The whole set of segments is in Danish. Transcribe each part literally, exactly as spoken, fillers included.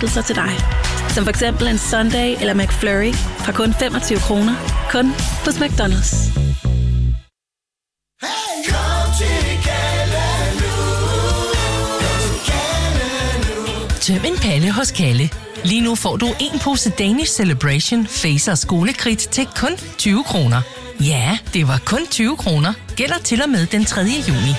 overraskelser til dig. Som for eksempel en Sunday eller McFlurry fra kun femogtyve kroner. Kun hos McDonald's. Tøm en pande hos Kalle. Lige nu får du en pose Danish Celebration Facer skolekridt til kun tyve kroner. Ja, det var kun tyve kroner. Gælder til og med den tredje juni.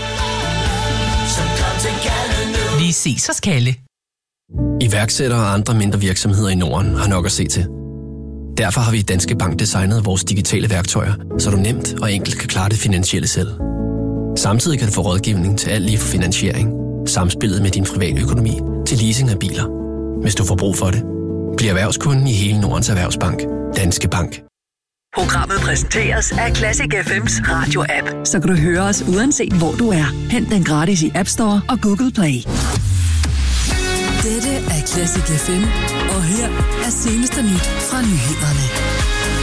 Vi ses hos Kalle. Iværksættere og andre mindre virksomheder i Norden har nok at se til. Derfor har vi i Danske Bank designet vores digitale værktøjer, så du nemt og enkelt kan klare det finansielle selv. Samtidig kan du få rådgivning til alt lige fra finansiering, samspillet med din private økonomi til leasing af biler. Hvis du får brug for det, bliv erhvervskunden i hele Nordens Erhvervsbank. Danske Bank. Programmet præsenteres af Classic F M's radio-app. Så kan du høre os uanset hvor du er. Hent den gratis i App Store og Google Play. Dette er Classic F M, og her er seneste nyt fra nyhederne.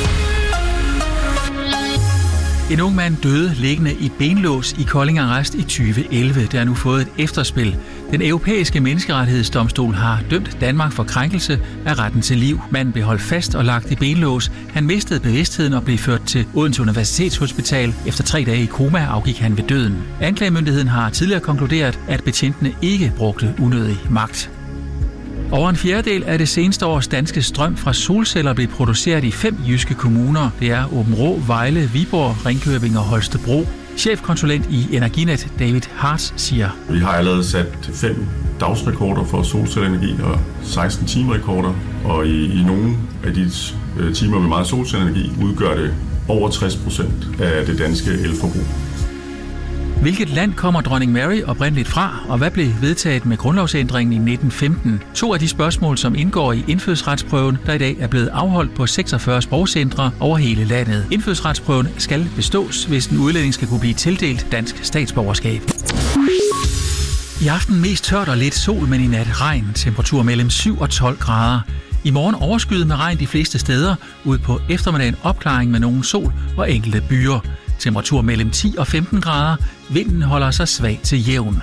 En ung mand døde liggende i benlås i Kolding Arrest i tyve elleve. Der er nu fået et efterspil. Den europæiske menneskerettighedsdomstol har dømt Danmark for krænkelse af retten til liv. Manden blev holdt fast og lagt i benlås. Han mistede bevidstheden og blev ført til Odense Universitetshospital. Efter tre dage i koma afgik han ved døden. Anklagemyndigheden har tidligere konkluderet, at betjentene ikke brugte unødig magt. Over en fjerdedel af det seneste års danske strøm fra solceller blev produceret i fem jyske kommuner. Det er Aabenraa, Vejle, Viborg, Ringkøbing og Holstebro. Chefkonsulent i Energinet, David Hart, siger: Vi har allerede sat fem dagsrekorder for solcelleenergi og seksten timerekorder, og i, i nogle af de timer med meget solcelleenergi udgør det over tres procent af det danske elforbrug. Hvilket land kommer dronning Mary oprindeligt fra, og hvad blev vedtaget med grundlovsændringen i nitten femten? To af de spørgsmål, som indgår i indfødsretsprøven, der i dag er blevet afholdt på seksogfyrre sprogcentre over hele landet. Indfødsretsprøven skal bestås, hvis en udlænding skal kunne blive tildelt dansk statsborgerskab. I aften mest tørt og lidt sol, men i nat regn. Temperatur mellem syv og tolv grader. I morgen overskyet med regn de fleste steder. Ud på eftermiddagen opklaring med nogen sol og enkelte byer. Temperatur mellem ti og femten grader. Vinden holder sig svag til jævn.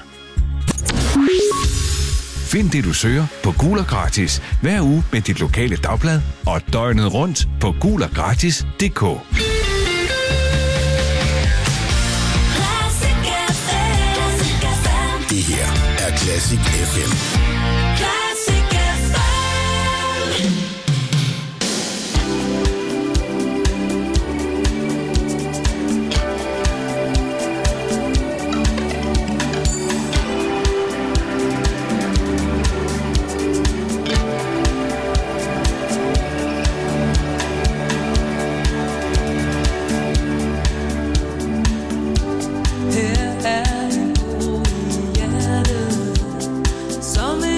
Find det, du søger på Gul og Gratis hver uge med dit lokale dagblad og døgnet rundt på gul og gratis punktum d k. Det her er Classic F M. Som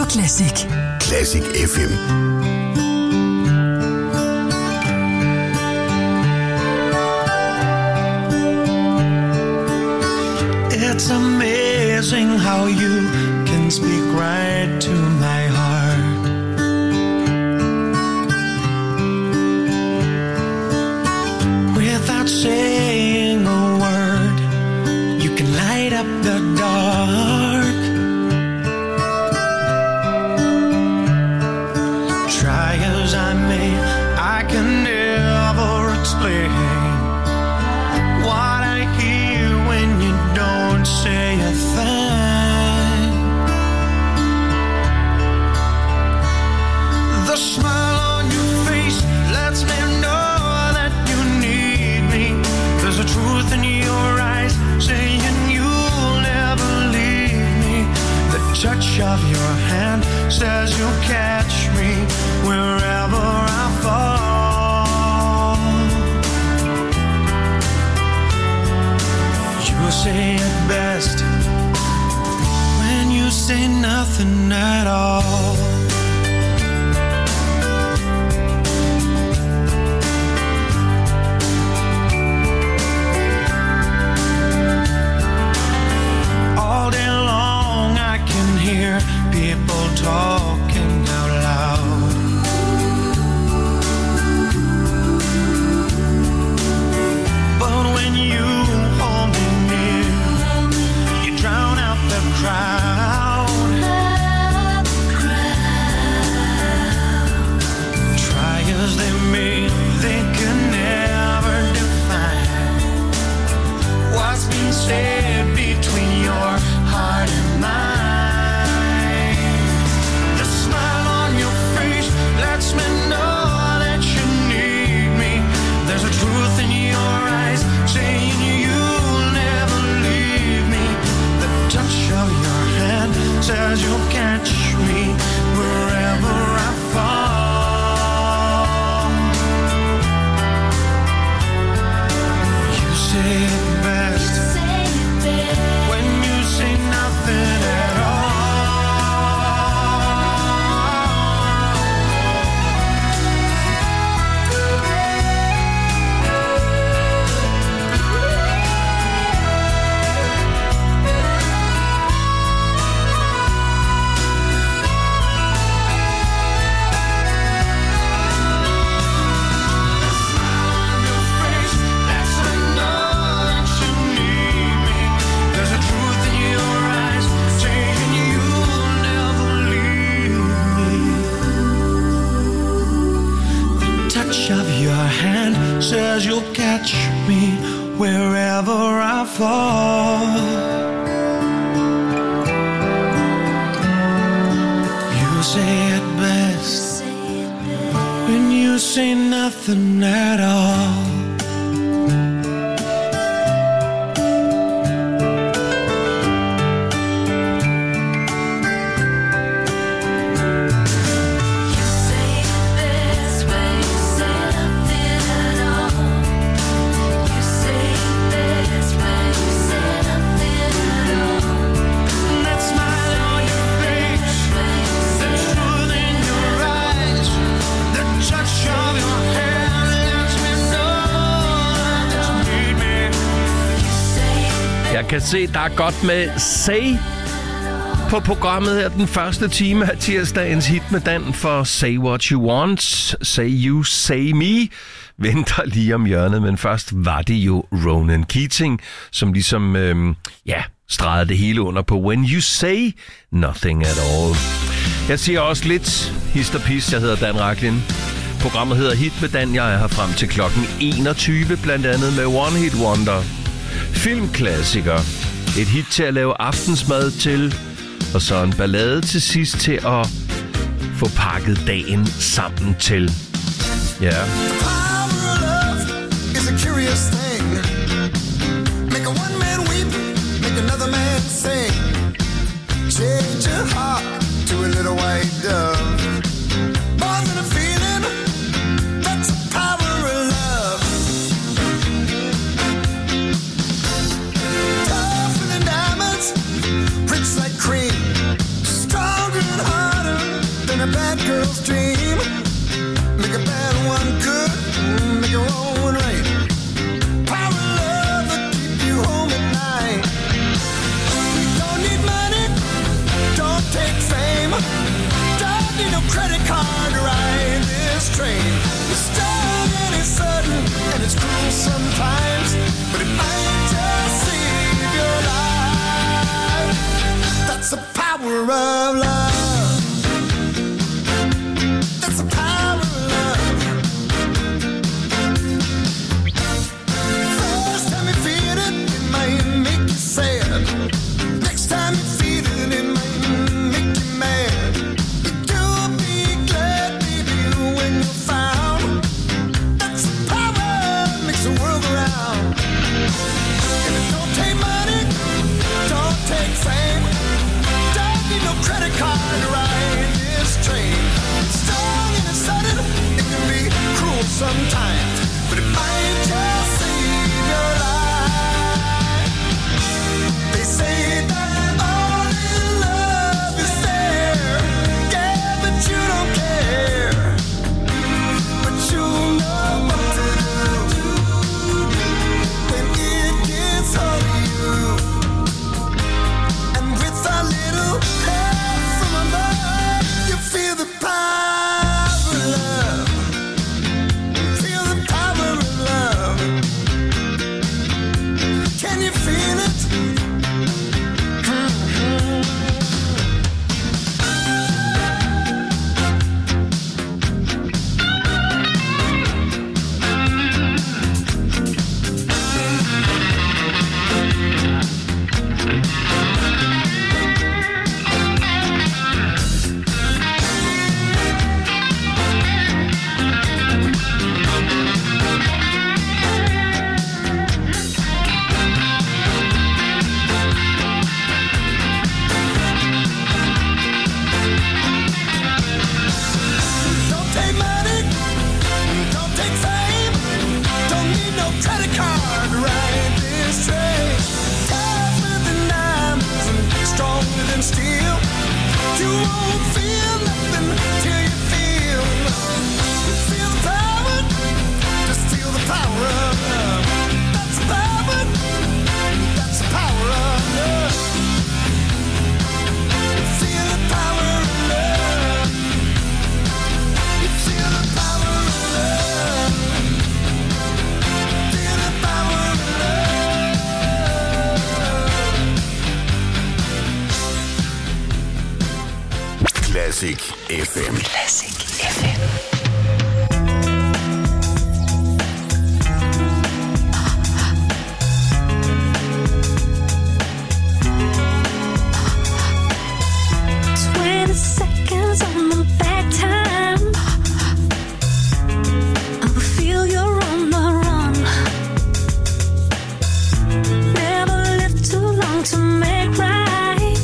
på Classic. Classic F M. It's amazing how you can speak right to my heart. Without saying a word, you can light up the dark. Try as I may, I can never explain what I hear when you don't say a thing. The smile on your face lets me know that you need me. There's a truth in your eyes saying you'll never leave me. The touch of your hand says you'll catch me wherever I fall. You say it best when you say nothing at all. All day long I can hear people talking out loud. But when you hold me near, you drown out the crowd. Try as they may, they can never define what's been said between your heart and mine. The smile on your face lets me know that you need me. There's a truth in your eyes saying you'll never leave me. The touch of your hand says you'll catch me wherever I fall. You say it best when you say nothing at all. Of your hand says you'll catch me wherever I fall. You say it best when you say nothing at all. Jeg kan se, der er godt med Say på programmet her den første time af tirsdagens hit med Dan for Say What You Want. Say You, Say Me venter lige om hjørnet, men først var det jo Ronan Keating, som ligesom, øhm, ja, stregede det hele under på When You Say Nothing At All. Jeg siger også lidt hist og pis. Jeg hedder Dan Rachlin. Programmet hedder Hit med Dan. Jeg er her frem til klokken enogtyve, blandt andet med One Hit Wonder, filmklassiker, et hit til at lave aftensmad til, og så en ballade til sidst til at få pakket dagen sammen til. Ja. Yeah. Change your heart to a little white dove. More than a feeling, that's the power of love. Tougher than diamonds, rich like cream, stronger than hard. Classic F M. Classic F M. Seconds on the back time, I will feel you're on the run. Never lived too long to make right.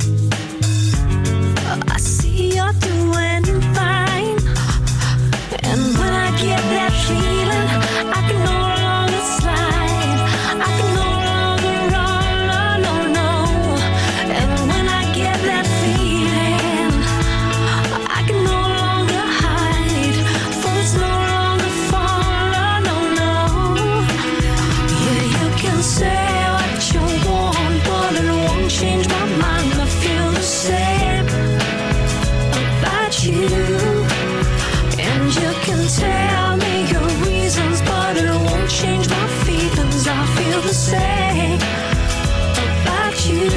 I see you're doing fine, and when I get that feeling, I can no longer slide. I can no longer run, no, no, no. And when I get that feeling, I can no longer hide, for it's no longer fall, no, no. Yeah, you can say what you want, but it won't change my mind. I feel the same about you. And you can tell me your reasons, but it won't change my feelings. I feel the same about you.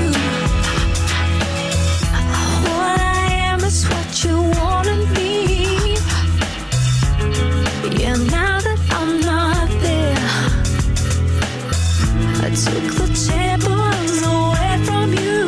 What I am is what you wanna be. Yeah, now that I'm not there, I took the tables away from you.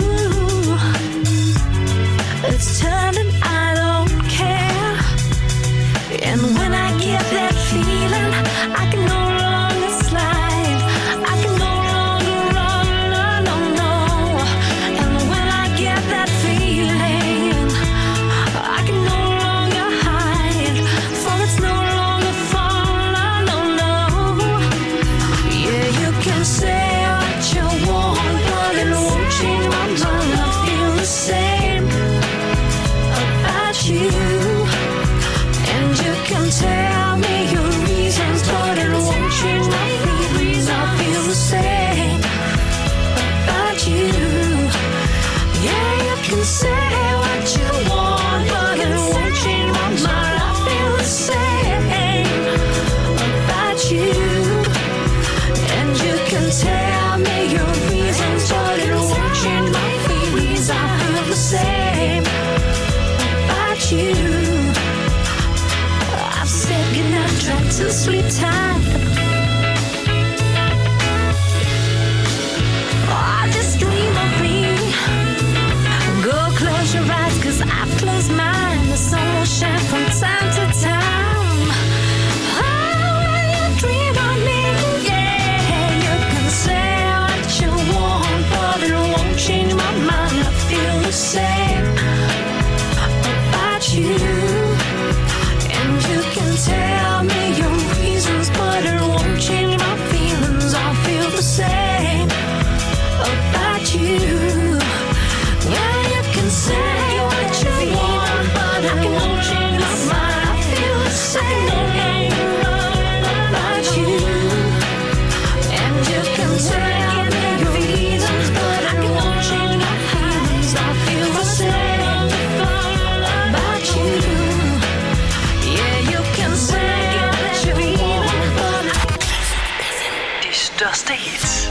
It's turned and I don't care. And when I get that feeling, I can no longer slide. I can no longer run, no, no, no. And when I get that feeling, I can no longer hide, for it's no longer fall, no, no. Yeah, you can say what you want, but it won't change my mind. I feel the same about you. And you can tell me your reasons, but it won't change my feelings. I feel the same about you. Yeah, you can say what you want, but it won't change my mind. I feel the same about you. And you can tell me your reasons, but it won't change my feelings. I feel the same about you. I've said goodnight, tried to sleep tight. Oh, I just dream of me. Go close your eyes, cause I've closed mine. The sun will shine from time to time. Oh, when you dream of me, yeah, you can say what you want, but it won't change my mind. I feel the same about you. And you can tell me your reasons, but it won't change my feelings. I feel the same about you. Yeah, you can say what you want, but it won't change my mind. I feel the same about you. And you can tell me your reasons, but it won't change my feelings. I feel the same about you. Yeah, you can say what you want, but De største hits.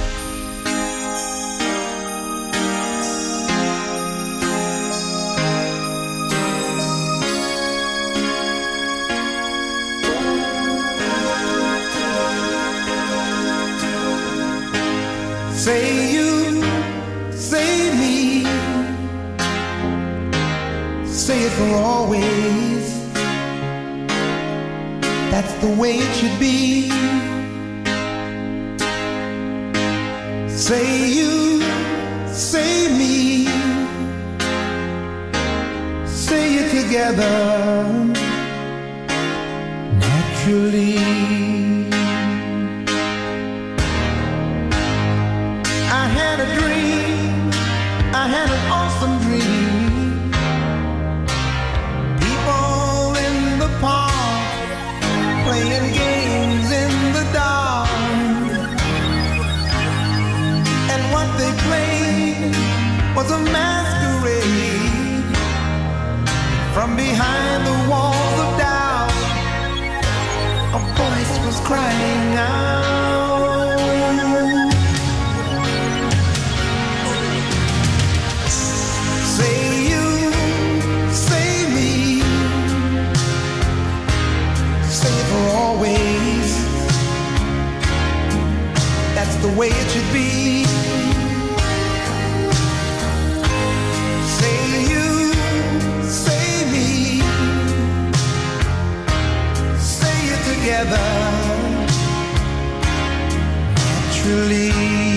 Say you, say me, say it for always. That's the way it should be. Say you, say me, say it together naturally. I had a dream, I had an awesome dream. People in the park playing games in the dark, and what they played was a masquerade. From behind the walls of doubt, a voice was crying out. Say you, say way it should be. Say you, say me, say it together, naturally.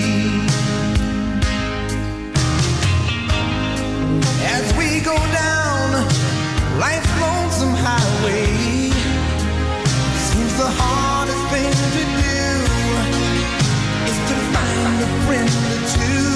As we go down life's lonesome highway, seems the hardest thing to do is to find a friend or two.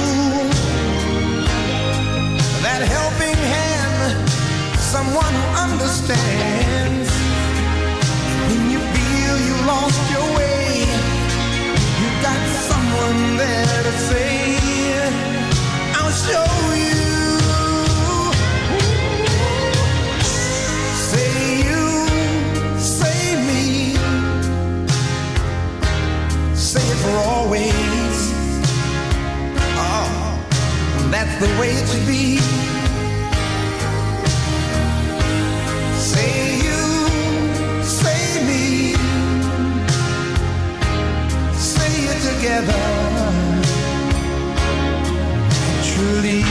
That helping hand, someone who understands. When you feel you lost your way, you got someone there to say, I'll show you. Say you, say me, say it for always. Oh, that's the way it should be. Say you, say me, say it together, naturally.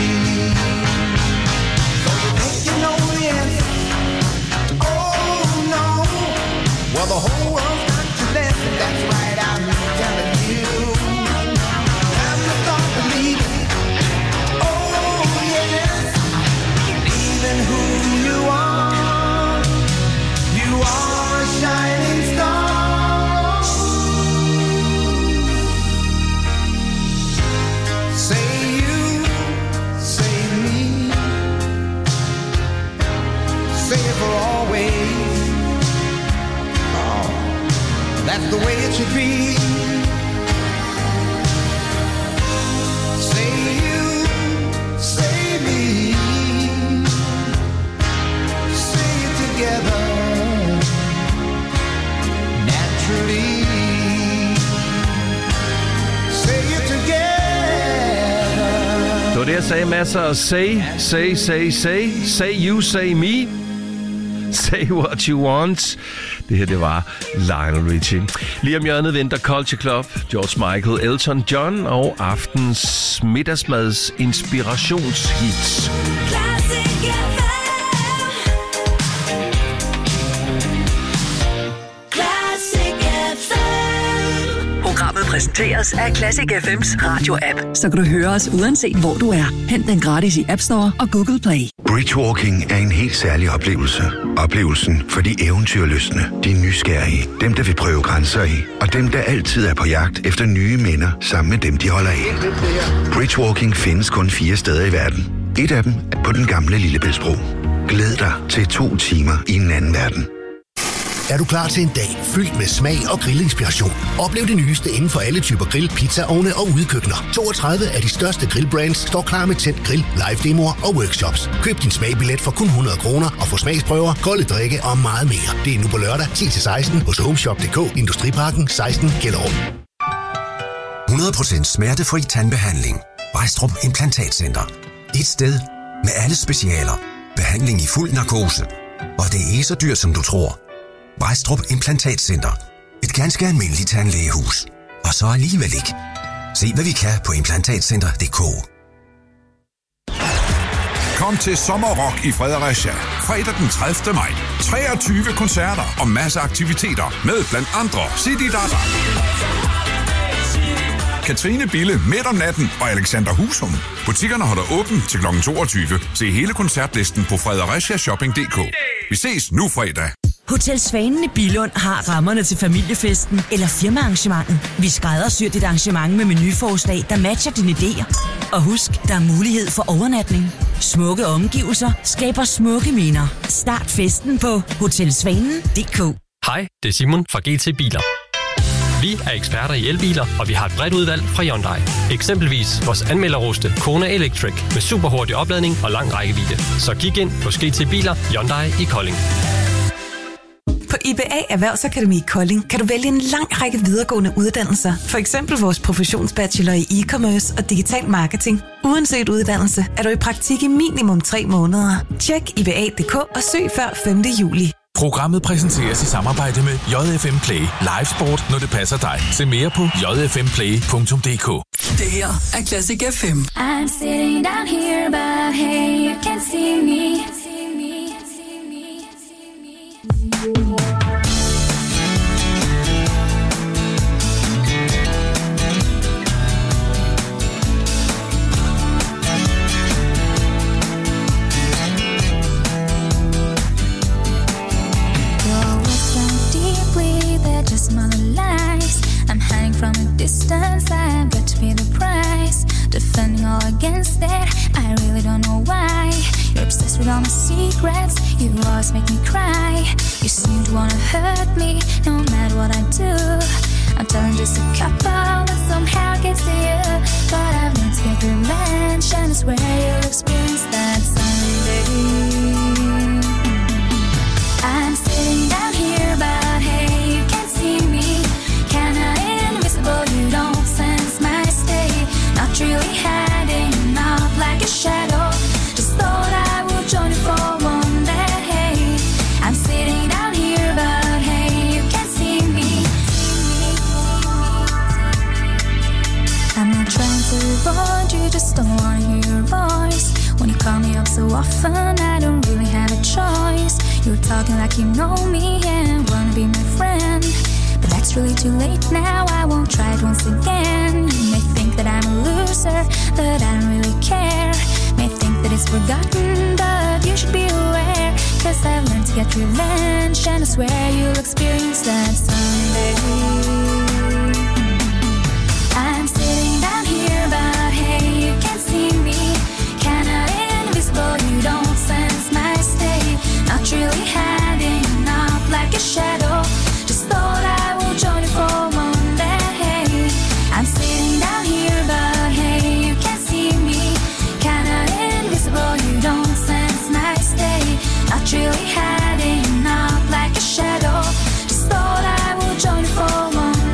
So you think you know the answer? Oh no. Well, the whole world's got to dance, and that's right, I'm telling you. Have to start believing. Oh yes, believe in who you are. You are a shining star. Say you, say me, say it for always. Oh, that's the way it should be. Say you, say me, say it together, naturally. Say it together. Det var det, jeg sagde masser af say, say, say, say, say you, say me, say what you want. Det her, det var Lionel Richie. Lige om hjørnet venter Culture Club, George Michael, Elton John og aftens middagsmads inspirationshits. Programmet præsenteres af Classic F M's radio-app. Så kan du høre os uanset hvor du er. Hent den gratis i App Store og Google Play. Bridgewalking er en helt særlig oplevelse. Oplevelsen for de eventyrlystne, de nysgerrige, dem der vil prøve grænser af, og dem der altid er på jagt efter nye minder sammen med dem, de holder af. Bridgewalking findes kun fire steder i verden. Et af dem er på den gamle Lillebæltsbro. Glæd dig til to timer i en anden verden. Er du klar til en dag fyldt med smag og grillinspiration? Oplev det nyeste inden for alle typer grill, pizzaovne og udekøkkener. toogtredive af de største grillbrands står klar med tændt grill, live-demoer og workshops. Køb din smagbillet for kun hundrede kroner og få smagsprøver, kolde drikke og meget mere. Det er nu på lørdag ti til seksten hos homeshop punktum d k, Industriparken seksten Gellerup. hundrede procent smertefri tandbehandling. Vejstrup Implantatcenter. Et sted med alle specialer. Behandling i fuld narkose. Og det er ikke så dyrt, som du tror. Vejstrup Implantatcenter. Et ganske almindeligt tandlægehus. Og så alligevel ikke. Se hvad vi kan på implantatcenter punktum d k. Kom til Sommerrock i Fredericia. Fredag den tredivte maj. treogtyve koncerter og masser af aktiviteter med blandt andre Zididada, Katrine Bille midt om natten og Alexander Husum. Butikkerne holder åben til klokken toogtyve. Se hele koncertlisten på fredericia shopping punktum d k. Vi ses nu fredag. Hotel Svanen i Billund har rammerne til familiefesten eller firmaarrangementet. Vi skræddersyr dit arrangement med menuforslag, der matcher dine idéer. Og husk, der er mulighed for overnatning. Smukke omgivelser skaber smukke minder. Start festen på hotel svanen punktum d k. Hej, det er Simon fra G T Biler. Vi er eksperter i elbiler, og vi har et bredt udvalg fra Hyundai. Eksempelvis vores anmelderroste Kona Electric med superhurtig opladning og lang rækkevidde. Så kig ind hos G T Biler Hyundai i Kolding. På I B A Erhvervsakademi i Kolding kan du vælge en lang række videregående uddannelser. For eksempel vores professionsbachelor i e-commerce og digital marketing. Uanset uddannelse er du i praktik i minimum tre måneder. Tjek I B A punktum d k og søg før femte juli. Programmet præsenteres i samarbejde med J F M Play. Live sport, når det passer dig. Se mere på j f m play punktum d k. Det her er Classic F M. I'm sitting down here, but hey, you can see me. I'm hiding from a distance, I've got to pay the price. Defending all against it, I really don't know why. You're obsessed with all my secrets, you always make me cry. You seem to wanna hurt me, no matter what I do. I'm telling just a couple that somehow gets to you. But I've learned to get revenge, and I swear you'll experience that someday. I'm sitting down here, but hey, you can't see me. You don't sense my state. Not really hiding out like a shadow. Just thought I would join you for one day. I'm sitting down here, but hey, you can't see me. I'm not trying to avoid you, just don't wanna hear your voice. When you call me up so often, I don't really have a choice. You're talking like you know me and wanna be my friend. But that's really too late now, I won't try it once again. You may think that I'm a loser, but I don't really care. May think that it's forgotten, but you should be aware. Cause I've learned to get revenge, and I swear you'll experience that someday. I'm sitting down here, but hey, you can't see me. Kinda invisible, you don't sense my state. Not really hiding out like a shadow. Just thought I join you for one day. I'm sitting down here, but hey, you can't see me. Kinda invisible, you don't sense my state. Not really hiding out like a shadow. Just thought I would join you for one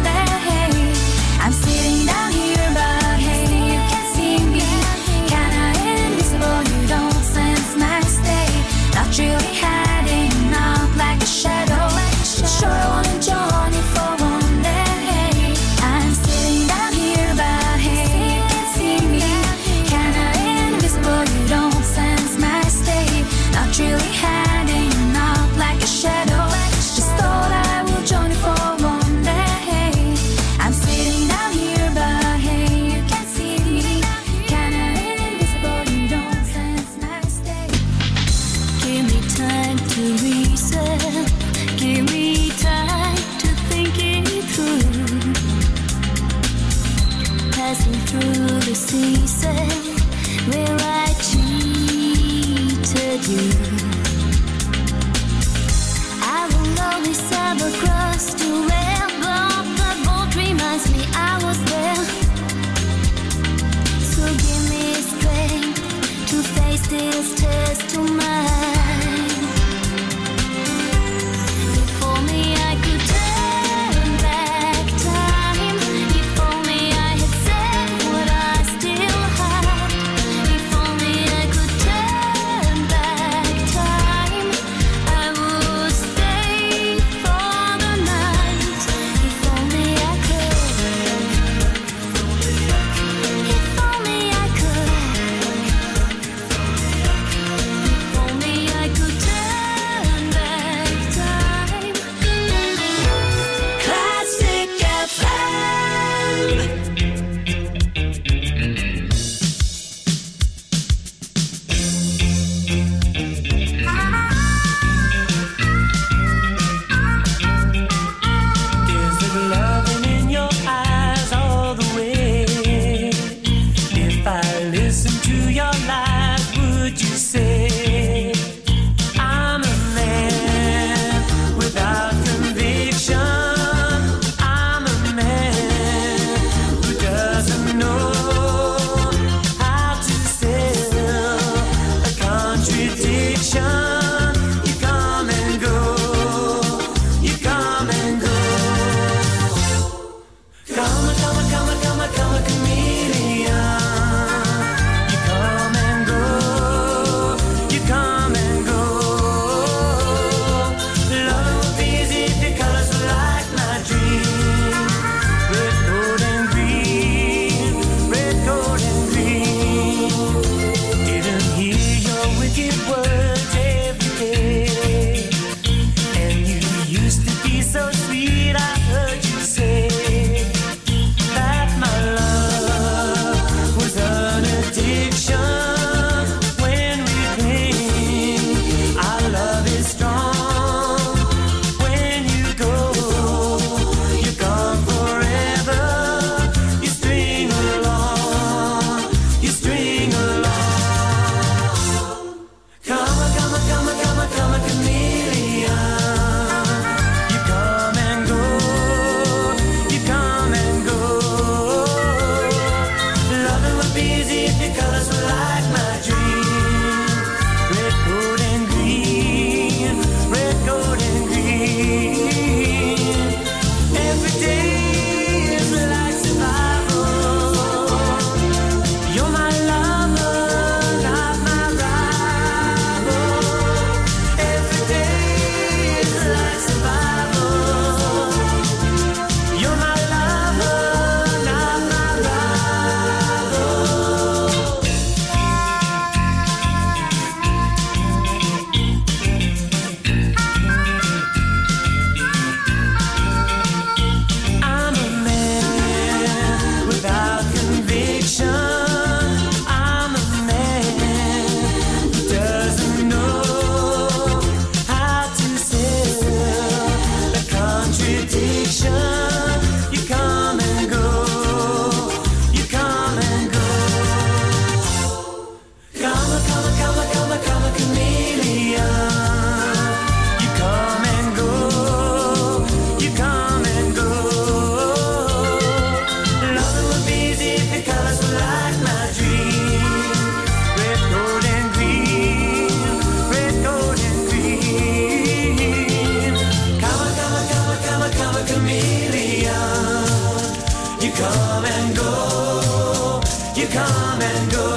come and go, you come and go.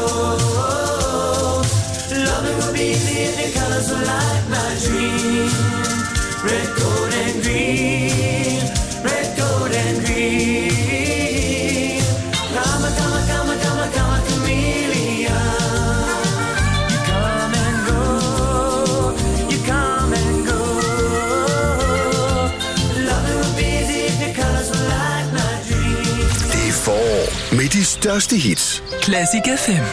Loving would be easy if your colors were like my dream. Red, gold, and green, red, gold, and green. Come a, come a, come a, come a, come a chameleon. You come and go, you come and go. Loving would be easy if your colors were like my dream. Det er forår med de største hits. Classic F M.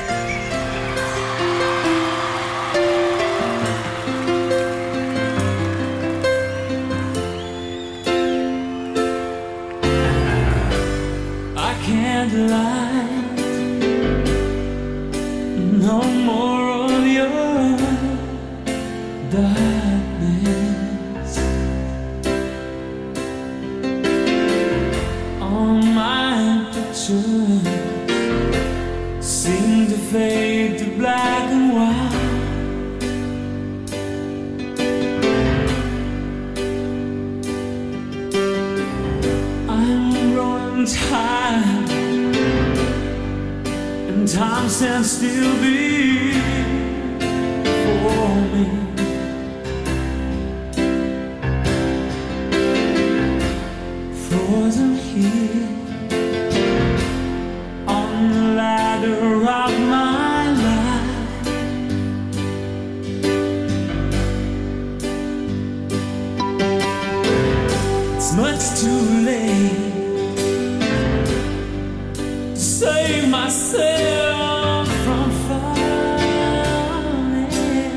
No more of your darkness. All my pictures seem to fade to black and white. I'm growing tired, and time stands still before me. Frozen here on the ladder of my life. It's much too late to save myself from falling.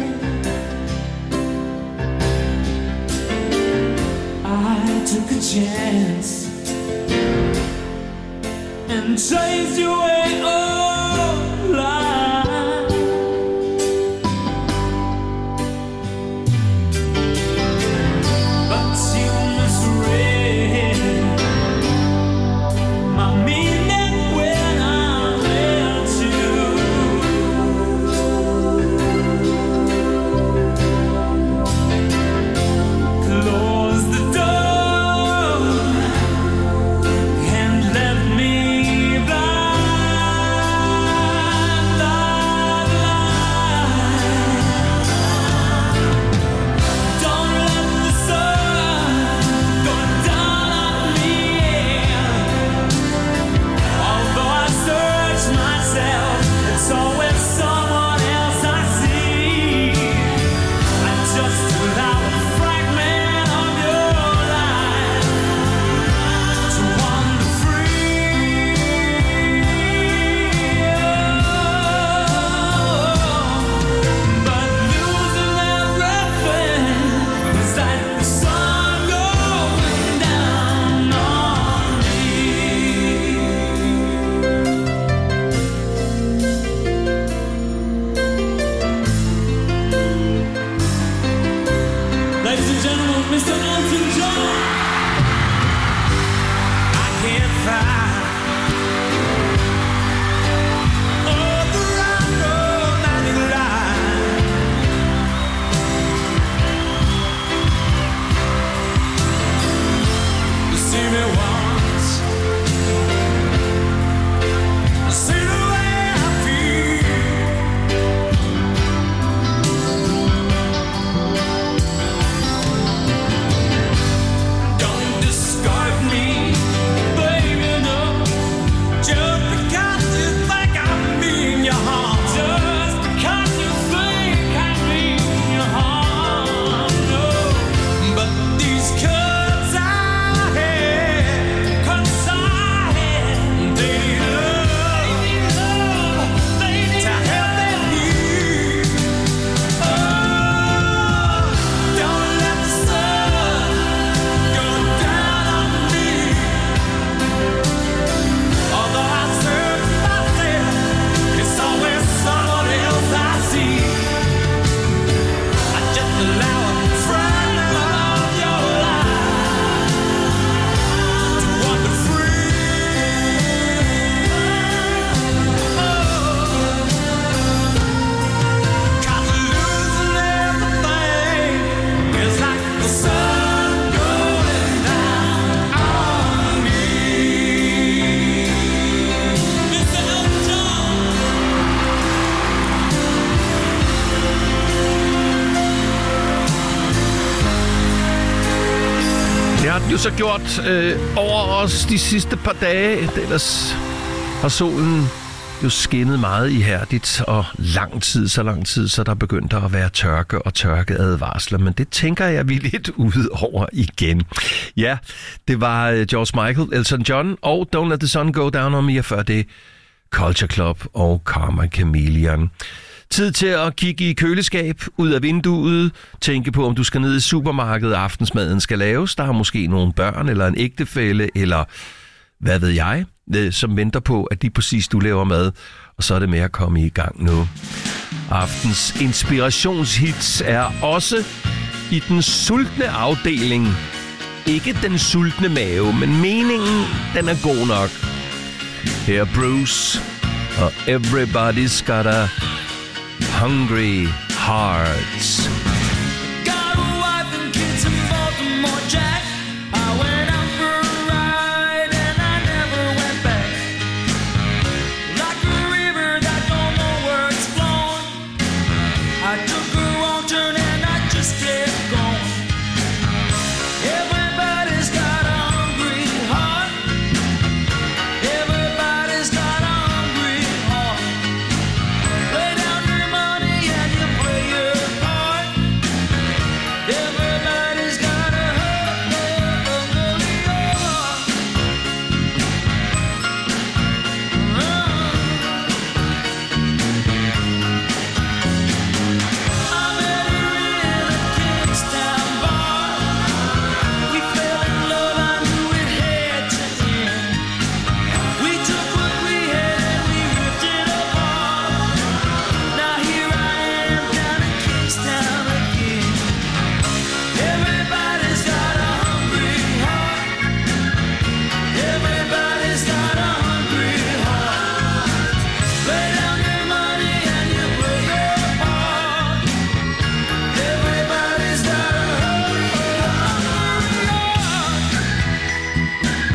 I took a chance and chased you away all life. But you misread my meaning when I met you. Close the door and left me blind, blind, blind. Don't let the sun go down on me. Although I search myself, it's always someone else I see. I just allow a fragment of your life to wander free. But losing everything is like the sun going down on me. Ladies and gentlemen, Mister Elton John. I can't find all the right romantic line. You see me once, see the way I feel. Don't discard me, baby, no. jo så gjort øh, over os de sidste par dage. Ellers har solen jo skinnet meget ihærdigt, og lang tid, så lang tid, så der begyndte at være tørke og tørkeadvarsler. Men det tænker jeg, vi er lidt ude over igen. Ja, det var George Michael, Elton John og Don't Let the Sun Go Down on Me, og før det Culture Club og Karma Chameleon. Tid til at kigge i køleskab, ud af vinduet, tænke på, om du skal ned i supermarkedet, aftensmaden skal laves. Der er måske nogle børn, eller en ægtefælle, eller hvad ved jeg, som venter på, at de præcis du laver mad. Og så er det med at komme i gang nu. Aftens inspirationshits er også i den sultne afdeling. Ikke den sultne mave, men meningen, den er god nok. Her er Bruce, og Everybody's Got a Hungry Heart. Got a wife and kids in Baltimore, Jack. I went out for a ride and I never went back. Like a river that don't know where it's flowing. I took a wrong turn and I just kept going. Everybody's got a hungry heart. Everybody's got a hungry heart. Lay down your money and you play your part. Everybody's got a hungry heart. I met her in a Kingstown bar. We fell in love, I knew it had to end. We took what we had and we ripped it apart. Now here I am down in Kingstown again. Everybody's got a hungry heart. Everybody's got a hungry heart. Lay down your money and you play your part. Everybody's got a hungry heart.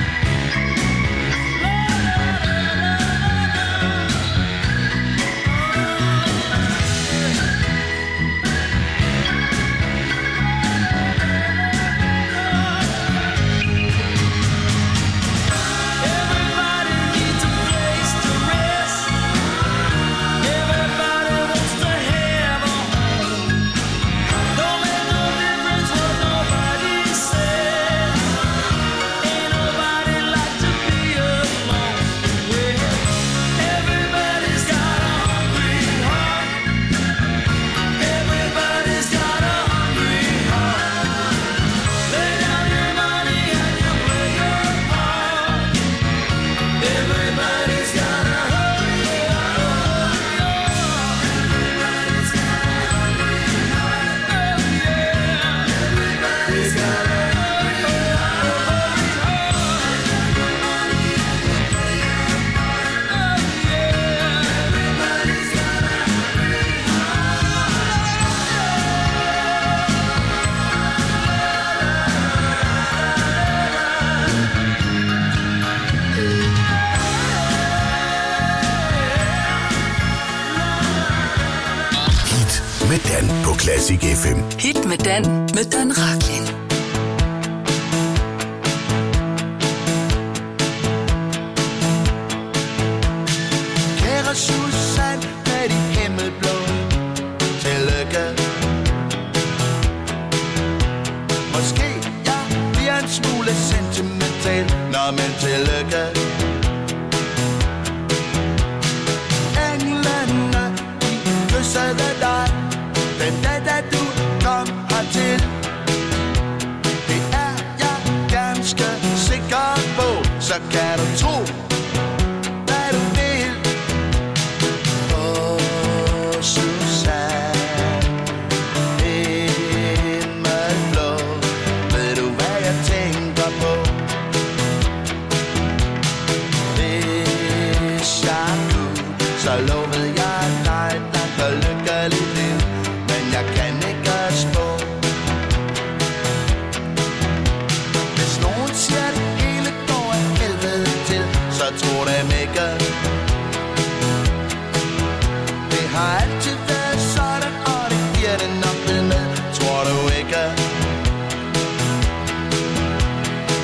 Everybody needs a place to rest. Everybody wants to have a home. Don't make no difference what nobody says. Ain't nobody like to be alone. Well, everybody's got a hungry heart. Everybody's got a hungry heart. Lay down your money and you play your part. Everybody's got a hungry heart. Everybody's got a hungry heart. Oh yeah. Everybody's got a hungry Hit med Dan på Classic F M. Hit med Dan, med Dan Rachlin. Kære Susan med dit himmelblå, tillykke. Måske jeg bliver en smule sentimental, nå men tillykke. Englene, de kyssede dig, den dag da du kom hertil. Det er jeg ganske sikker på, så kan du tro, hvad du vil. Åh, Susan, himmelblå, ved du hvad jeg tænker på? Hvis jeg kunne, så lovede jeg dig et langt og lykkeligt liv, men jeg kan ikke spå. Hvis nogen siger, det hele går af helvede til, så tro dem ikke. Det har altid været sådan, og det bliver det nok ved med, tror du ikke?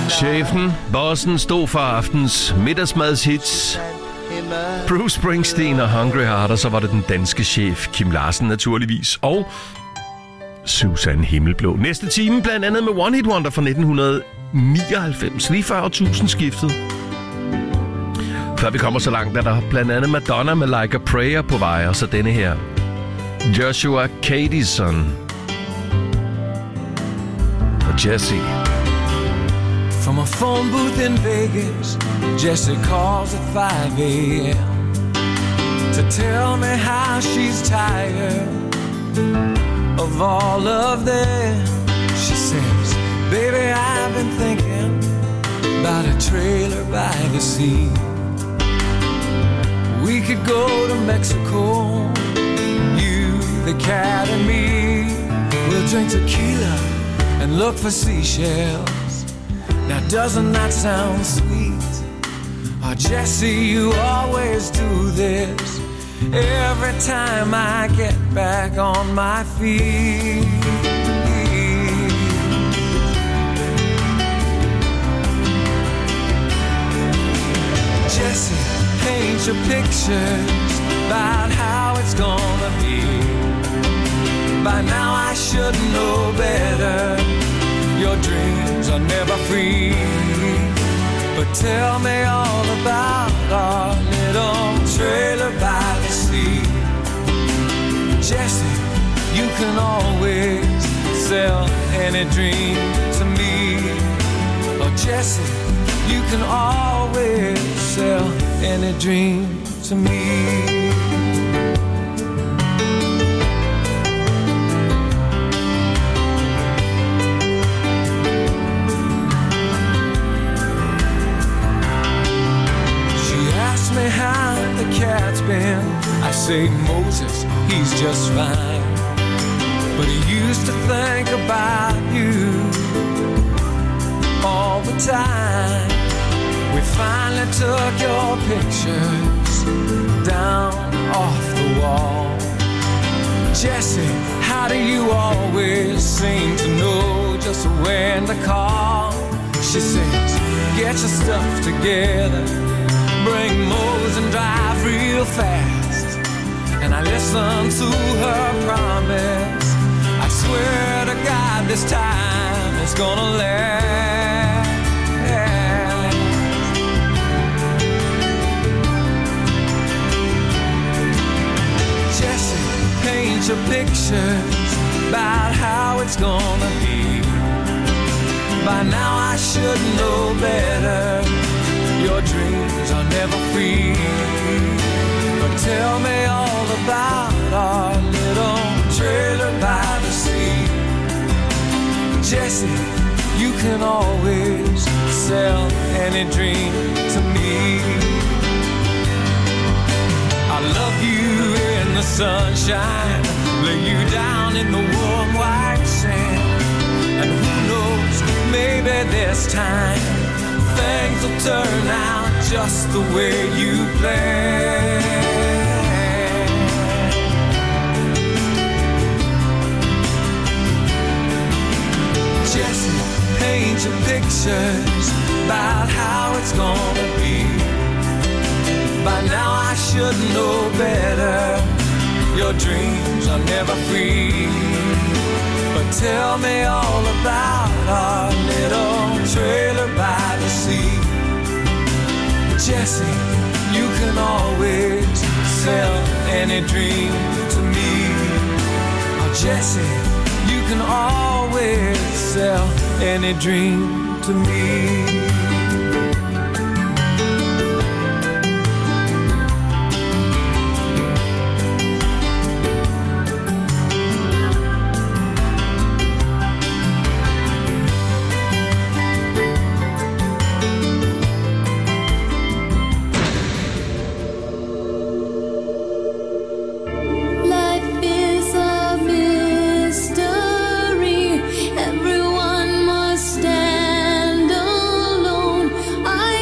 Chefen, bossen, stod for aftens middagsmadshits. Bruce Springsteen og Hungry Heart, og så var det den danske chef Kim Larsen naturligvis, og Susan Himmelblå. Næste time blandt andet med One Hit Wonder fra nitten nioghalvfems, lige før årtusindskiftet. Før vi kommer så langt, er der blandt andet Madonna med Like a Prayer på vej, og så denne her Joshua Cadison og Jesse. From a phone booth in Vegas, Jessie calls at five a.m. to tell me how she's tired of all of them. She says, baby, I've been thinking about a trailer by the sea. We could go to Mexico, you, the cat and me. We'll drink tequila and look for seashells. Now doesn't that sound sweet? Oh, Jesse, you always do this every time I get back on my feet. Jesse, paint your pictures about how it's gonna be. By now I should know better. Your dreams are never free. But tell me all about our little trailer by the sea. Jesse, you can always sell any dream to me. Oh, Jesse, you can always sell any dream to me. Me how the cat's been. I say Moses, he's just fine, but he used to think about you all the time. We finally took your pictures down off the wall. Jesse, how do you always seem to know just when to call? She says, get your stuff together, bring Mose and drive real fast. And I listen to her promise. I swear to God this time it's gonna last. Jesse, paint your pictures about how it's gonna be. By now I should know better. Your dreams are never free. But tell me all about our little trailer by the sea. Jesse, you can always sell any dream to me. I love you in the sunshine, lay you down in the warm white sand. And who knows, maybe this time things will turn out just the way you planned. Jesse, paint your pictures about how it's gonna be. By now I should know better. Your dreams are never free. But tell me all about our little trailer by the sea. Jesse, you can always sell any dream to me. Oh, Jesse, you can always sell any dream to me. Everyone must stand alone. I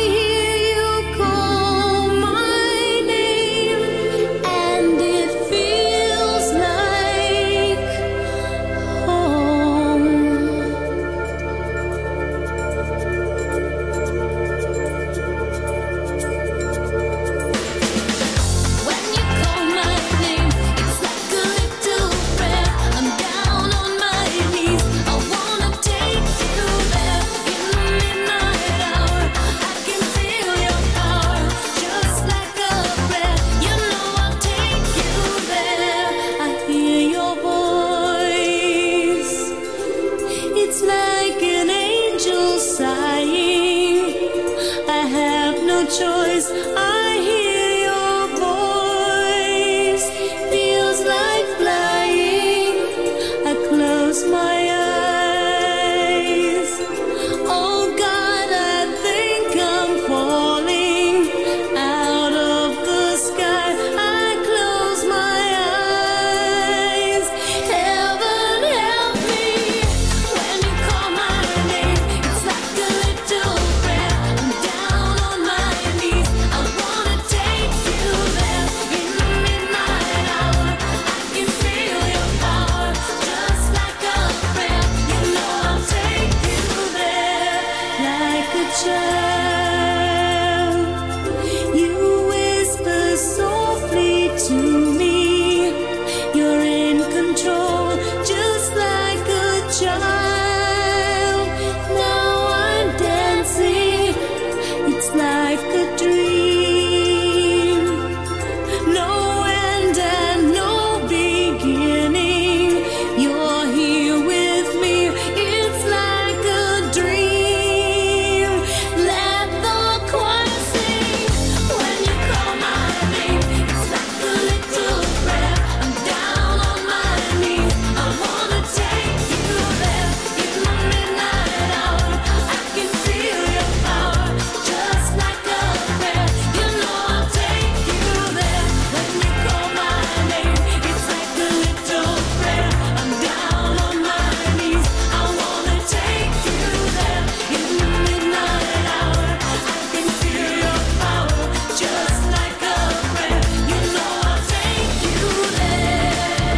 choice. I hear your voice. Feels like flying. I close my eyes. Oh God, I think I'm falling out of the sky. I close my eyes. Heaven help me when you call my name. It's like a little prayer. I'm down on my knees. I wanna take you there in the midnight hour. I can feel your power, just like a prayer. You know I'll take you there like a child. You whisper softly to me. You're in control, just like a child. Now I'm dancing. It's like a dream. No end and no beginning. You're here with me. It's like a dream. Let the choir sing when you call my name. It's like a little prayer. I'm down on my knees. I wanna take you there in the midnight hour. I can feel your power, just like a prayer. You know I'll take you there when you call my name. It's like a little prayer. I'm down on my knees. I wanna take you there in the midnight hour. I can feel your power, just like a prayer. You know I'll take you there.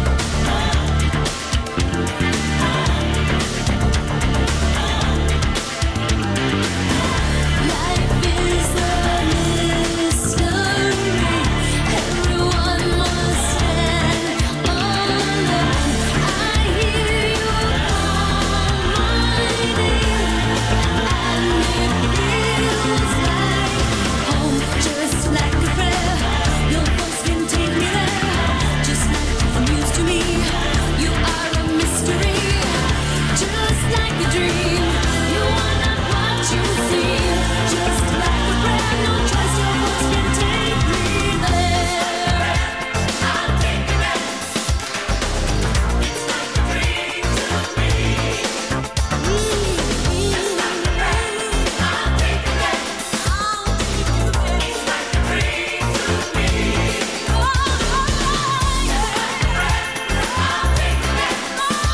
Life is a mystery. Everyone must stand alone. I hear you call my name, and it feels like home, just like a prayer. Your voice can take me there, just like the news to me. You are a mystery, just like a dream. You are not what you seem, just like a prayer. No choice, your voice can take me there. I'll take you there. It's like a dream to me. Just like a prayer. I'll take you there. It's like a dream to me. Just like a prayer. I'll take you there. It's like a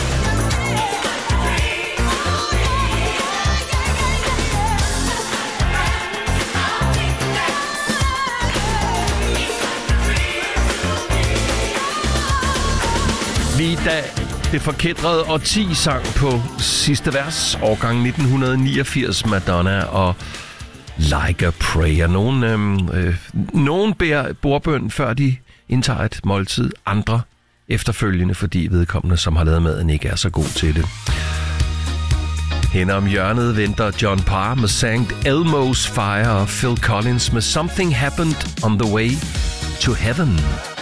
Vi da det forkædrede årti-sang på sidste vers, årgang nitten niogfirs, Madonna og Like a Prayer. Nogen, øhm, øh, nogen beder bordbøn, før de indtager et måltid. Andre efterfølgende, fordi vedkommende, som har lavet maden, ikke er så god til det. Hende om hjørnet venter John Parr med Sankt Elmo's Fire og Phil Collins med Something Happened on the Way to Heaven.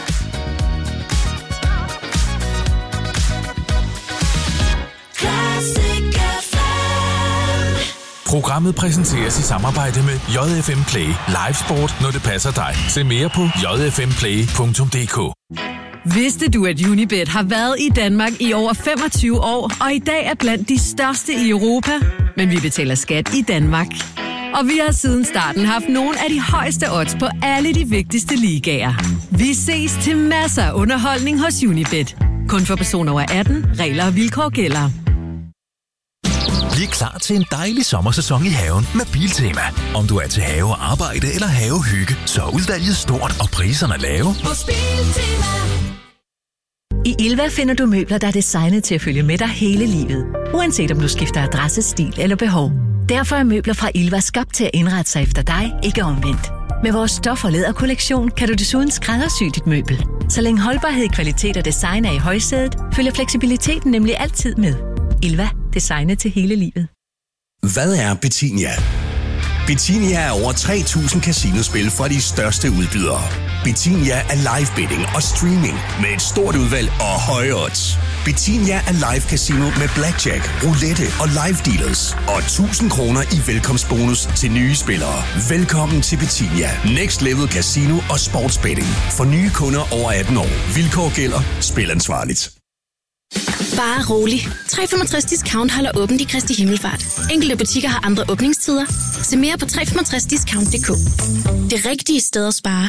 Programmet præsenteres i samarbejde med J F M Play. Live sport, når det passer dig. Se mere på j f m play punktum d k. Vidste du, at Unibet har været i Danmark i over femogtyve år, og i dag er blandt de største i Europa? Men vi betaler skat i Danmark. Og vi har siden starten haft nogle af de højeste odds på alle de vigtigste ligaer. Vi ses til masser af underholdning hos Unibet. Kun for personer over atten. Regler og vilkår gælder. Bliv klar til en dejlig sommersæson i haven med Biltema. Om du er til have og arbejde eller havehygge, så er udvalget stort og priserne lave. Hos Biltema. I Ilva finder du møbler, der er designet til at følge med dig hele livet. Uanset om du skifter adresse, stil eller behov. Derfor er møbler fra Ilva skabt til at indrette sig efter dig, ikke omvendt. Med vores stof- og læderkollektion kan du desuden skræddersy dit møbel. Så længe holdbarhed, kvalitet og design er i højsædet, følger fleksibiliteten nemlig altid med. Ilva. Designet til hele livet. Hvad er Betinia? Betinia er over tre tusind casinospil fra de største udbydere. Betinia er live betting og streaming med et stort udvalg og høje odds. Betinia er live casino med blackjack, roulette og live dealers. Og tusind kroner i velkomstbonus til nye spillere. Velkommen til Betinia. Next level casino og sportsbetting. For nye kunder over atten år. Vilkår gælder. Spil ansvarligt. Bare rolig. tre komma femogtres discount holder åbent i Kristi Himmelfart. Enkelte butikker har andre åbningstider. Se mere på tre komma femogtres discount punktum d k. Det rigtige sted at spare.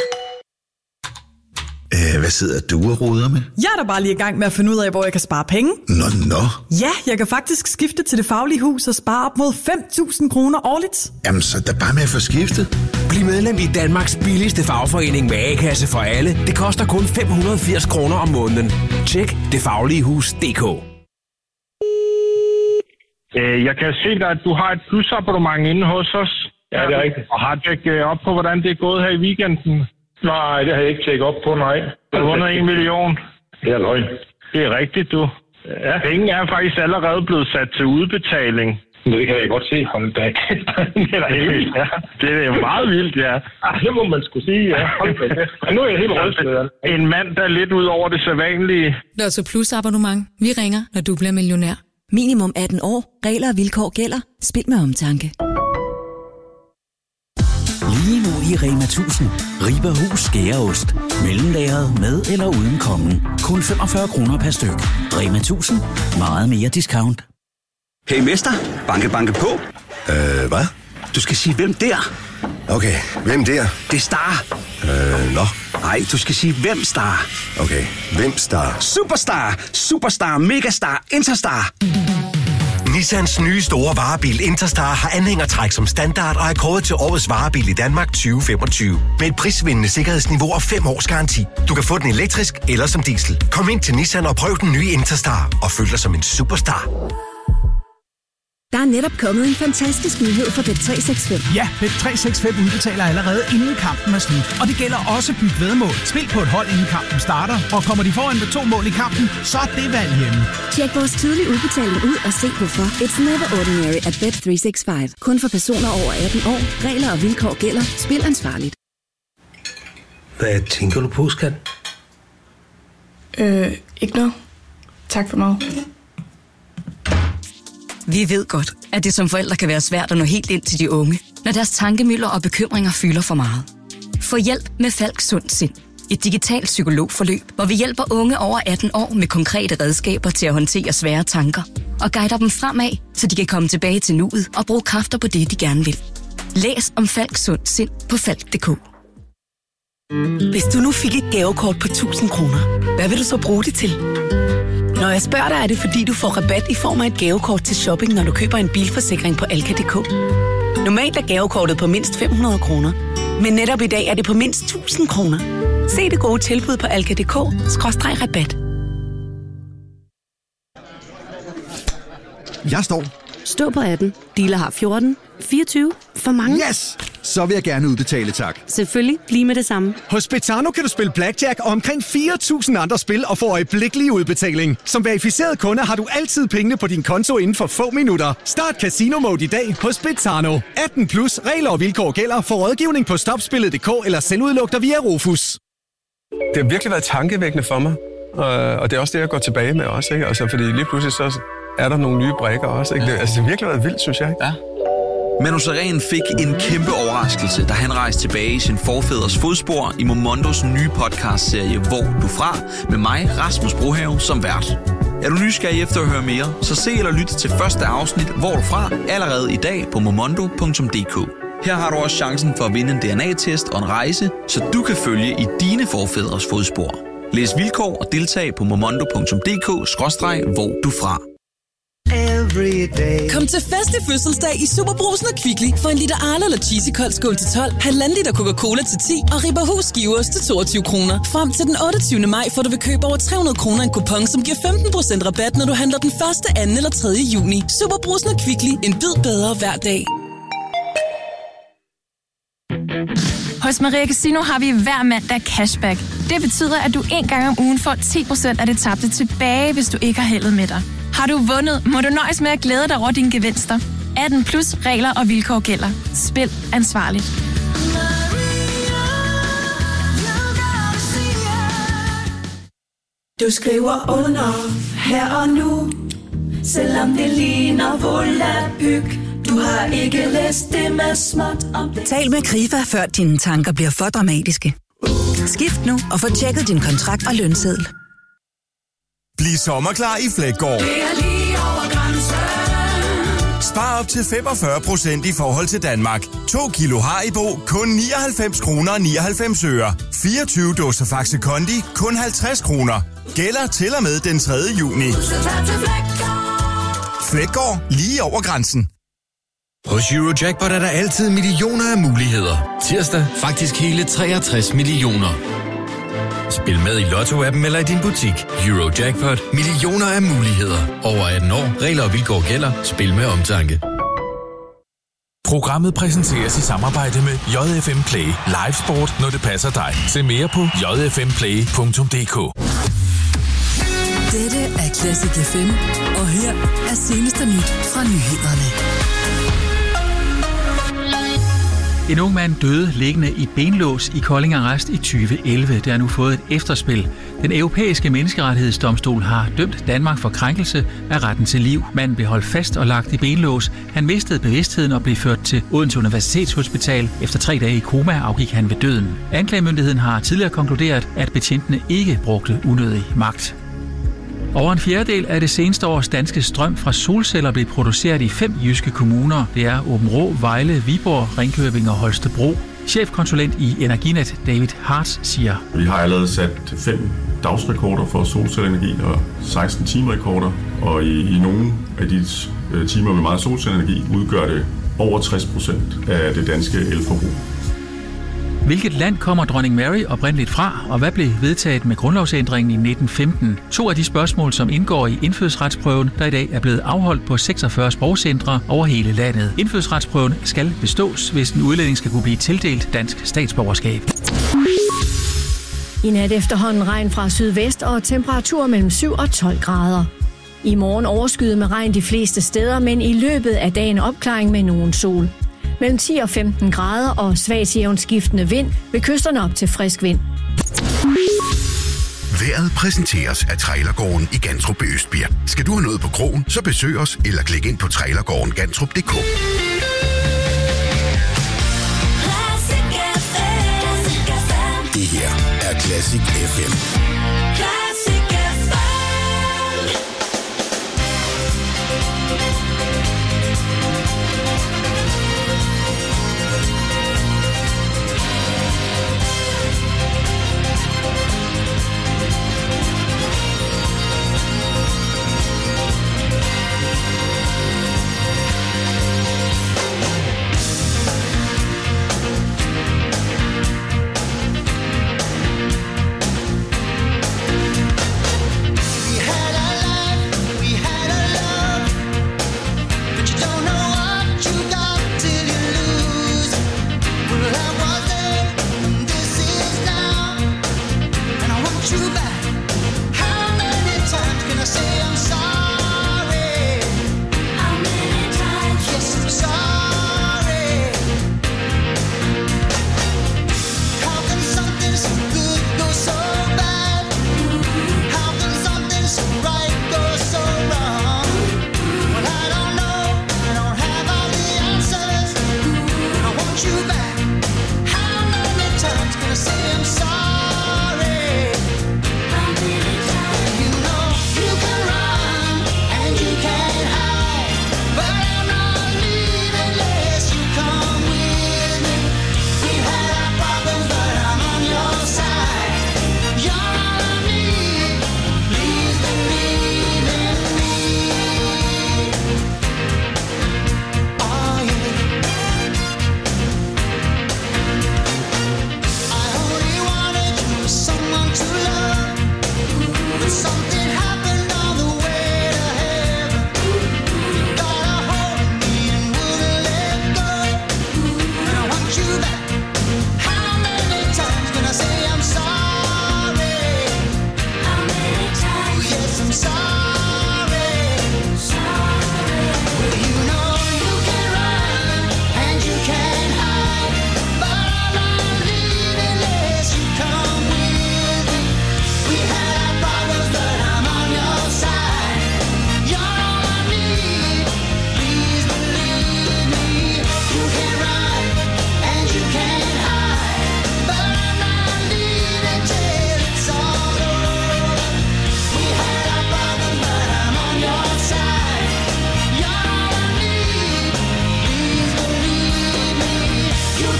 Æh, hvad sidder du og roder med? Jeg er da bare lige i gang med at finde ud af, hvor jeg kan spare penge. Nå, nå. Ja, jeg kan faktisk skifte til Det Faglige Hus og spare op mod fem tusind kroner årligt. Jamen, så er der bare med at få skiftet. Bliv medlem i Danmarks billigste fagforening med A-kasse for alle. Det koster kun fem hundrede og firs kroner om måneden. Tjek det faglige hus punktum d k. Jeg kan se dig, at du har et plusabonnement inde hos os. Ja, det er rigtigt. Og har tjekket op på, hvordan det er gået her i weekenden? Nej, det har jeg ikke tjekket op på, nej. Du har vundet en million. Det er løgn. Det er rigtigt, du. Ja. Penge er faktisk allerede blevet sat til udbetaling. Det kan jeg godt se fra en dag. Det er da helt vildt, ja. Det er jo meget vildt, ja. Ah, det må man skulle sige, ja. Men nu er jeg helt rødsted. En mand, der er lidt ud over det sædvanlige. Lotto Plus abonnement. Vi ringer, når du bliver millionær. Minimum atten år. Regler og vilkår gælder. Spil med omtanke. Lige nu i Rema tusind. Riber Hus skæreost. Mellemlagret med eller uden kongen. Kun femogfyrre kroner per styk. Rema tusind. Meget mere discount. Hey mester, banke banke på. Øh, hvad? Du skal sige, hvem der? Okay, hvem der? Det er Star. Øh, nå. Nej, du skal sige, hvem Star. Okay, hvem Star? Superstar, Superstar, Megastar, Interstar. Nissans nye store varebil Interstar har anhængertræk som standard og er kåret til årets varebil i Danmark tyve femogtyve. Med et prisvindende sikkerhedsniveau og fem års garanti. Du kan få den elektrisk eller som diesel. Kom ind til Nissan og prøv den nye Interstar og føl dig som en superstar. Der er netop kommet en fantastisk nyhed for Bet tre seks fem. Ja, Bet tre seks fem udbetaler allerede inden kampen er slut. Og det gælder også byt væddemål. Spil på et hold inden kampen starter, og kommer de foran med to mål i kampen, så er det valg hjemme. Tjek vores tidlige udbetaling ud og se hvorfor. It's never ordinary at Bet tre seks fem. Kun for personer over atten år. Regler og vilkår gælder. Spil ansvarligt. Hvad tænker du på, skat? Øh, ikke noget. Tak for mig. Vi ved godt, at det som forældre kan være svært at nå helt ind til de unge, når deres tankemylder og bekymringer fylder for meget. Få hjælp med Falk Sund Sind. Et digitalt psykologforløb, hvor vi hjælper unge over atten år med konkrete redskaber til at håndtere svære tanker og guider dem fremad, så de kan komme tilbage til nuet og bruge kræfter på det, de gerne vil. Læs om Falk Sund Sind på falk punktum d k. Hvis du nu fik et gavekort på tusind kroner, hvad vil du så bruge det til? Når jeg spørger dig, er det fordi, du får rabat i form af et gavekort til shopping, når du køber en bilforsikring på Alka punktum d k. Normalt er gavekortet på mindst fem hundrede kroner, men netop i dag er det på mindst tusind kroner. Se det gode tilbud på alka punktum d k skråstreg rabat. Jeg står. Stå på atten. Dealer har fjorten. fireogtyve. For mange. Yes! Så vil jeg gerne udbetale, tak. Selvfølgelig. Lige med det samme. Hos Betano kan du spille blackjack og omkring fire tusind andre spil og få øjeblikkelig udbetaling. Som verificeret kunde har du altid pengene på din konto inden for få minutter. Start Casino Mode i dag hos Betano. atten plus. Regler og vilkår gælder. For rådgivning på stopspillet punktum d k eller selvudlugter via Rufus. Det har virkelig været tankevækkende for mig. Og det er også det, jeg går tilbage med også, ikke? Altså, fordi lige pludselig så er der nogle nye brækker også, ikke? Det, altså, det har virkelig været vildt, synes jeg. Ja. Manu Sareen fik en kæmpe overraskelse, da han rejste tilbage i sin forfædres fodspor i Momondos nye podcastserie Hvor du fra, med mig, Rasmus Brohave, som vært. Er du nysgerrig efter at høre mere, så se eller lyt til første afsnit Hvor du fra allerede i dag på momondo punktum d k. Her har du også chancen for at vinde en D N A-test og en rejse, så du kan følge i dine forfædres fodspor. Læs vilkår og deltag på momondo punktum d k skråstreg hvor du fra. Kom til fest i fødselsdag i Superbrugsen og Kvickly for en liter Arla eller Cheesy Kold skål til tolv, halvanden liter Coca-Cola til ti og Ribber Hus skiveost til toogtyve kroner. Frem til den otteogtyvende maj får du ved køb over tre hundrede kroner en kupon, som giver femten procent rabat, når du handler den første, anden eller tredje juni. Superbrugsen og Kvickly. En bid bedre hver dag. Hos Maria Casino har vi hver mandag cashback. Det betyder, at du en gang om ugen får ti procent af det tabte tilbage, hvis du ikke har heldet med dig. Har du vundet, må du nøjes med at glæde dig over dine gevinster. atten plus regler og vilkår gælder. Spil ansvarligt. Du skriver under her og nu, selvom det ligner volapyk. Du har ikke læst det med småt om det. Tal med Krifa, før dine tanker bliver for dramatiske. Skift nu og få tjekket din kontrakt og lønseddel. Bliv sommerklar i Fleggaard. Spar op til femogfyrre procent i forhold til Danmark. to kilo Haribo, kun nioghalvfems kroner og nioghalvfems øre. fireogtyve dåser Faxe Kondi, kun halvtreds kroner. Gælder til og med den tredje juni. Fleggaard, lige over grænsen. Hos Eurojackpot er der altid millioner af muligheder. Tirsdag faktisk hele treogtres millioner. Spil med i Lotto-appen eller i din butik. Eurojackpot. Millioner af muligheder. Over atten år. Regler og vilkår gælder. Spil med omtanke. Programmet præsenteres i samarbejde med J F M Play. Live sport, når det passer dig. Se mere på j f m play punktum d k. Dette er Classic F M, og her er seneste nyt fra nyhederne. En ung mand døde liggende i benlås i Kolding Arrest i tyve elleve. Det har nu fået et efterspil. Den europæiske menneskerettighedsdomstol har dømt Danmark for krænkelse af retten til liv. Manden blev holdt fast og lagt i benlås. Han mistede bevidstheden og blev ført til Odense Universitetshospital. Efter tre dage i koma afgik han ved døden. Anklagemyndigheden har tidligere konkluderet, at betjentene ikke brugte unødig magt. Over en fjerdedel af det seneste års danske strøm fra solceller blev produceret i fem jyske kommuner. Det er Aabenraa, Vejle, Viborg, Ringkøbing og Holstebro. Chefkonsulent i Energinet, David Hart, siger: Vi har allerede sat fem dagsrekorder for solcelleenergi og seksten timerekorder. Og i, i nogle af de timer med meget solcelleenergi udgør det over tres procent af det danske elforbrug. Hvilket land kommer dronning Mary oprindeligt fra, og hvad blev vedtaget med grundlovsændringen i nitten femten? To af de spørgsmål, som indgår i indfødsretsprøven, der i dag er blevet afholdt på seksogfyrre sprogcentre over hele landet. Indfødsretsprøven skal bestås, hvis en udlænding skal kunne blive tildelt dansk statsborgerskab. I nat efterhånden regn fra sydvest og temperatur mellem syv og tolv grader. I morgen overskyet med regn de fleste steder, men i løbet af dagen opklaring med nogen sol. Mellem ti og femten grader og svagt jævnt skiftende vind ved kysterne op til frisk vind. Vejret præsenteres af Trailergården i Gantrup Østbirk. Skal du have noget på krogen, så besøg os eller klik ind på trailergården gantrup punktum d k. Det her er Classic F M.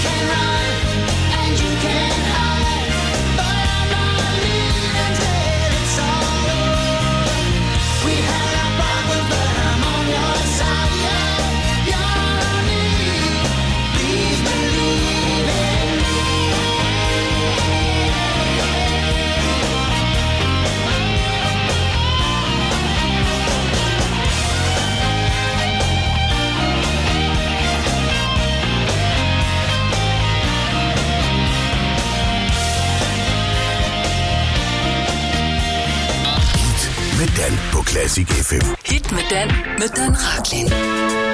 Dan på Classic F M. Hit med Dan, med Dan Rachlin.